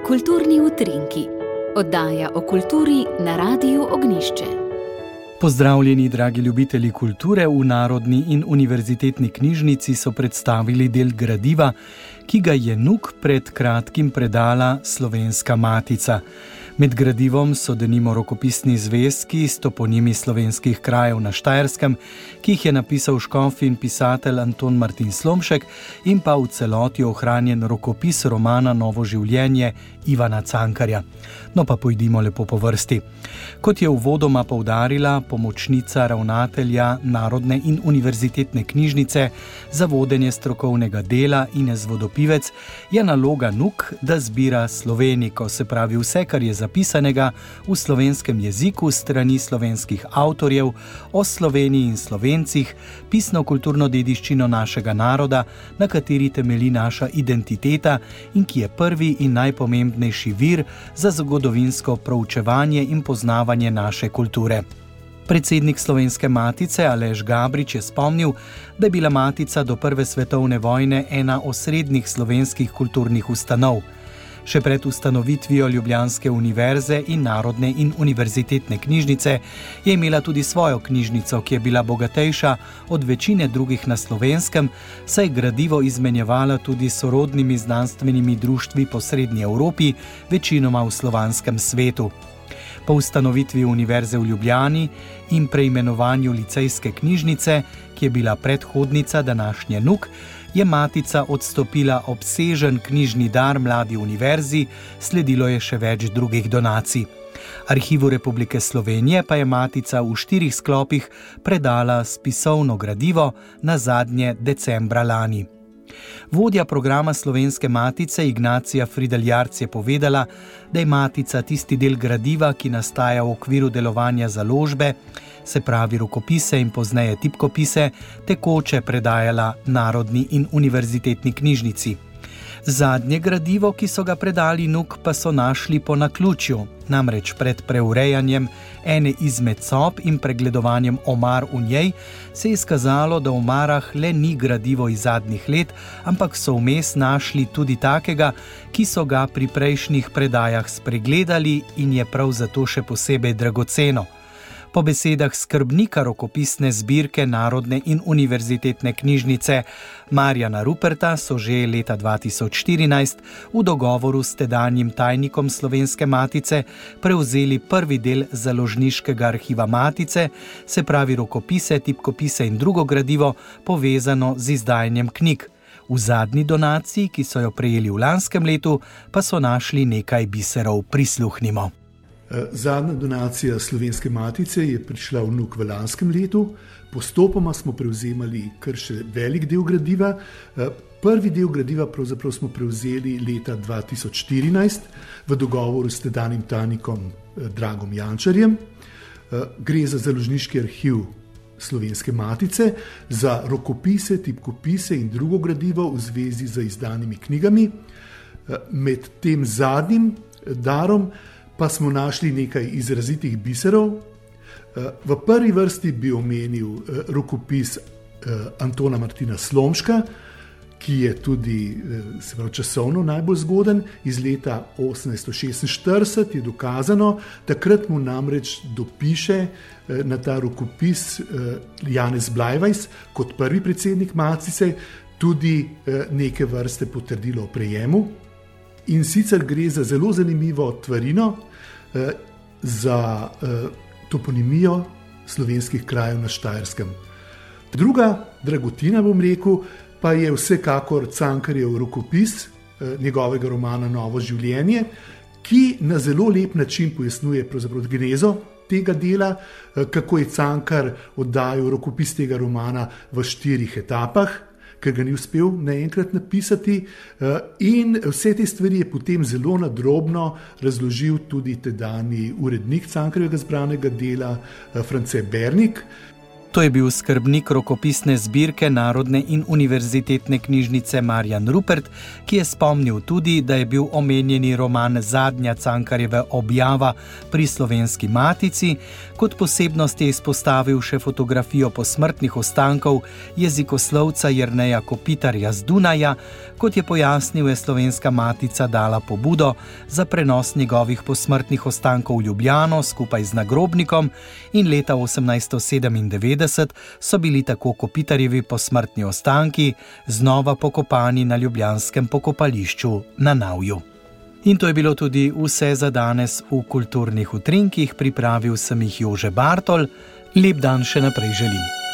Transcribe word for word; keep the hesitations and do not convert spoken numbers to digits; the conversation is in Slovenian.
Kulturni utrinki, oddaja o kulturi na Radiu Ognjišče. Pozdravljeni, dragi ljubitelji kulture. V Narodni in univerzitetni knjižnici so predstavili del gradiva, ki ga je Nuk pred kratkim predala Slovenska matica. Med gradivom so denimo rokopisni zvezki s toponimi slovenskih krajev na Štajerskem, ki jih je napisal škof in pisatelj Anton Martin Slomšek, in pa v celoti ohranjen rokopis romana Novo življenje Ivana Cankarja. No pa pojdimo lepo po vrsti. Kot je uvodoma poudarila pomočnica ravnatelja Narodne in univerzitetne knjižnice za vodenje strokovnega dela Ines Vodopivec, je naloga Nuk, da zbira sloveniko, se pravi vse, kar je zapisanega v slovenskem jeziku strani slovenskih avtorjev o Sloveniji in Slovencih, pisno-kulturno dediščino našega naroda, na kateri temelji naša identiteta in ki je prvi in najpomembnejši vir za zgodovinsko proučevanje in poznavanje naše kulture. Predsednik Slovenske matice Aleš Gabrič je spomnil, da je bila matica do prve svetovne vojne ena osrednjih slovenskih kulturnih ustanov. Še pred ustanovitvijo Ljubljanske univerze in Narodne in univerzitetne knjižnice je imela tudi svojo knjižnico, ki je bila bogatejša od večine drugih na Slovenskem, saj gradivo izmenjevala tudi s sorodnimi znanstvenimi društvi po Srednji Evropi, večinoma v slovanskem svetu. Po ustanovitvi Univerze v Ljubljani in preimenovanju Licejske knjižnice, ki je bila predhodnica današnje Nuk, je matica odstopila obsežen knjižni dar mladi univerzi, sledilo je še več drugih donacij. Arhivu Republike Slovenije pa je matica v štirih sklopih predala spisovno gradivo, nazadnje decembra lani. Vodja programa Slovenske matice Ignacija Frideljarc je povedala, da je matica tisti del gradiva, ki nastaja v okviru delovanja založbe, se pravi rokopise in pozneje tipkopise, tekoče predajala Narodni in univerzitetni knjižnici. Zadnje gradivo, ki so ga predali Nuk, pa so našli po naključju, namreč pred preurejanjem ene izmed sob in pregledovanjem omar v njej se je izkazalo, da v omarah le ni gradivo iz zadnjih let, ampak so vmes našli tudi takega, ki so ga pri prejšnjih predajah spregledali in je prav zato še posebej dragoceno. Po besedah skrbnika rokopisne zbirke Narodne in univerzitetne knjižnice Marjana Ruperta so že leta dva tisoč štirinajst v dogovoru s tedanjim tajnikom Slovenske matice prevzeli prvi del založniškega arhiva matice, se pravi rokopise, tipkopise in drugo gradivo povezano z izdajanjem knjig. V zadnji donaciji, ki so jo prejeli v lanskem letu, pa so našli nekaj biserov. Prisluhnimo. Zadnja donacija Slovenske matice je prišla v Nuk v lanskem letu. Postopoma smo prevzemali kar še velik del gradiva. Prvi del gradiva pravzaprav smo prevzeli leta dva tisoč štirinajst v dogovoru s tedanjim tajnikom Dragom Jančarjem. Gre za založniški arhiv Slovenske matice, za rokopise, tipkopise in drugo gradivo v zvezi z izdanimi knjigami. Med tem zadnjim darom pa smo našli nekaj izrazitih biserov. V prvi vrsti bi omenil rokopis Antona Martina Slomška, ki je tudi se pravi, časovno najbolj zgoden, iz leta osemnajststo šestinštirideset je dokazano, takrat mu namreč dopiše na ta rokopis Janez Blajvajs kot prvi predsednik matice tudi neke vrste potrdilo o prejemu. In sicer gre za zelo zanimivo tvarino, eh, za eh, toponimijo slovenskih krajev na Štajerskem. Druga dragotina, bom rekel, pa je vsekakor Cankarjev rokopis eh, njegovega romana Novo življenje, ki na zelo lep način pojasnjuje pravzaprav genezo tega dela, eh, kako je Cankar oddajal rokopis tega romana v štirih etapah, ker ga ni uspel naenkrat napisati, in vse te stvari je potem zelo nadrobno razložil tudi tedanji urednik Cankarjevega zbranega dela, France Bernik. To je bil skrbnik rokopisne zbirke Narodne in univerzitetne knjižnice Marjan Rupert, ki je spomnil tudi, da je bil omenjeni roman zadnja Cankarjeva objava pri Slovenski matici. Kot posebnost je izpostavil še fotografijo posmrtnih ostankov jezikoslovca Jerneja Kopitarja z Dunaja. Kot je pojasnil, je Slovenska matica dala pobudo za prenos njegovih posmrtnih ostankov v Ljubljano skupaj z nagrobnikom in leta osemnajststo sedemindevetdeset so bili tako Kopitarjevi posmrtni ostanki znova pokopani na ljubljanskem pokopališču na Navju. In to je bilo tudi vse za danes v Kulturnih utrinkih. Pripravil sem jih Jože Bartol. Lep dan še naprej želim.